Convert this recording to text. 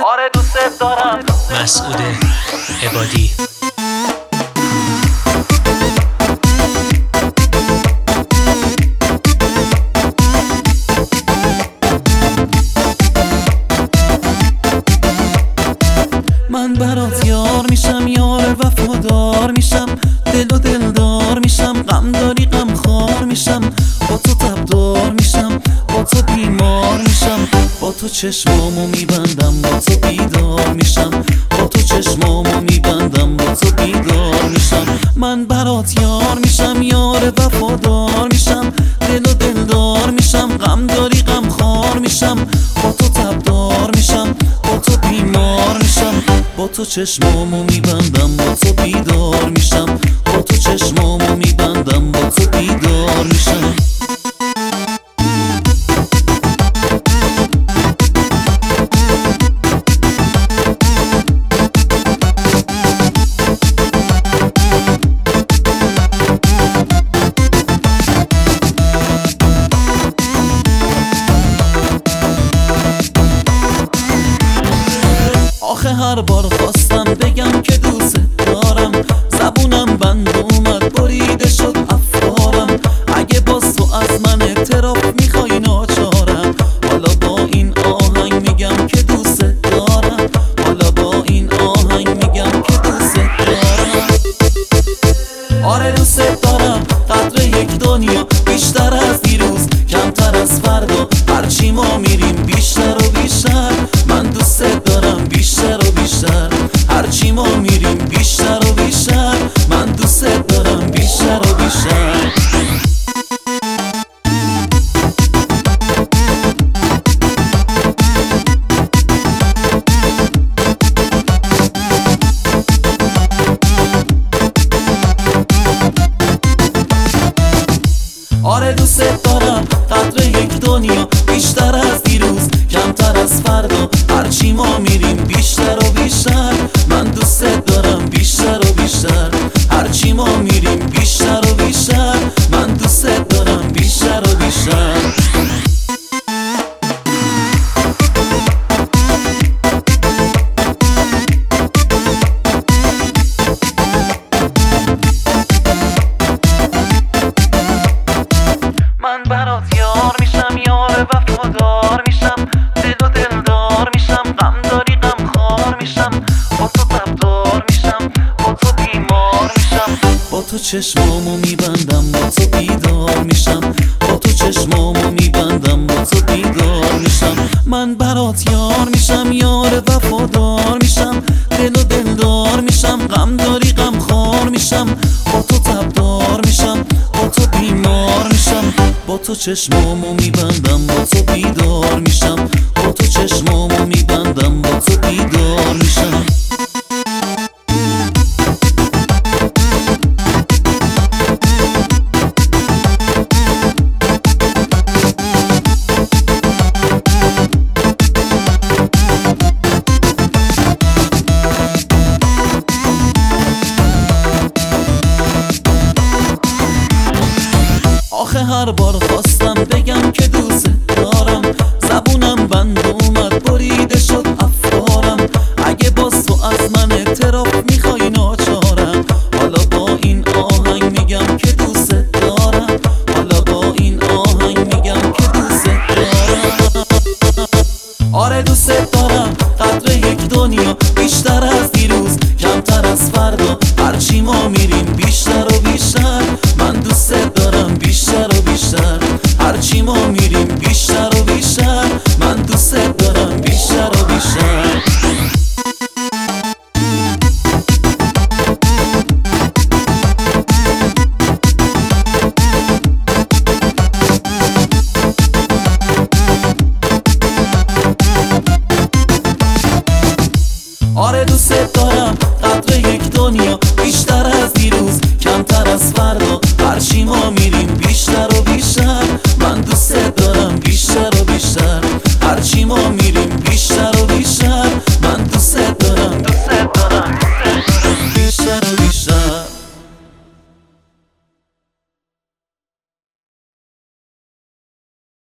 آره دوست دارم. مسعود عبادی. من برات یار میشم، یار وفادار میشم، دل و دلدار میشم، غم داری غم خوار میشم، با تو تبدار میشم، با تو بیمار میشم، با تو چشمامو میبندم، با تو بیدار میشم، با تو چشمامو میبندم، با تو بیدار میشم. من برات یار میشم، یار وفادار میشم، دل و دلدار میشم، غم داری غم خوار میشم، با تو تبدار میشم، با تو بیمار میشم، با تو چشمامو میبندم، با تو بیدار میشم، با تو چشمامو میبندم، با تو بیدار میشم. آخه هر بار خواستم بگم که دوست دارم، زبونم بند اومد بریده شد افکارم. اگه باز تو از من اعتراف میخوای ناچارم، حالا با این آهنگ میگم که دوست دارم، حالا با این آهنگ میگم که دوست دارم. آره دوست دارم، قدر یک دنیا بیشتر از دیروز، کمتر از فردا، هرچی ما میریم بیشتر و بیشتر. من دوست دارم بیشتر و بیشتر، هرچی ما میریم بیشتر و بیشتر. من دوست دارم بیشتر و بیشتر. آره دوست دارم، قدر یک دنیا بیشتر از دیروز، کمتر از فردا، هرچی ما میریم بیشتر و بیشتر. من دوست دارم بیشتر و بیشتر، هرچی ما میریم بیشتر و بیشتر. من دوست دارم بیشتر و بیشتر. من برات یار میشم، یار وفادار میشم، دل و دلدار میشم، غم داری غم خوار میشم، با تو تبدار میشم، با تو بیمار میشم، با تو چشمامو میبندم، با تو بیدار میشم، با تو چشمامو میبندم، با تو بیدار میشم. من برات یار میشم، یار وفادار میشم، دل و دلدار میشم، غم داری غم خوار میشم، با تو تبدار میشم، با تو بیمار میشم، با تو چشمامو میبندم، با تو بیدار میشم، با تو چشمامو میبندم، با تو بیدار میشم. آخه هر بار خواستم بگم که دوست دارم، زبونم بند اومد بریده شد افکارم. اگه باز تو از من اعتراف میخوای ناچارم، حالا با این آهنگ میگم که دوست دارم، حالا با این آهنگ میگم که دوست دارم. آره دوست دارم، قدر یک دنیا بیشتر از دیروز، کمتر از فردا، هرچی ما میریم بیشتر